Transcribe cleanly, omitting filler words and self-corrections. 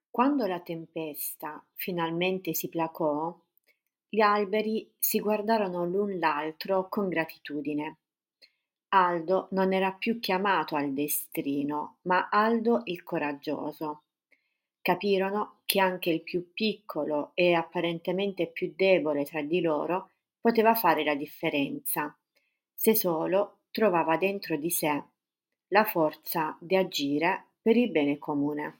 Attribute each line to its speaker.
Speaker 1: Quando la tempesta finalmente si placò, gli alberi si guardarono l'un l'altro con gratitudine. Aldo non era più chiamato al destrino, ma Aldo il coraggioso. Capirono che anche il più piccolo e apparentemente più debole tra di loro poteva fare la differenza, se solo trovava dentro di sé la forza di agire per il bene comune.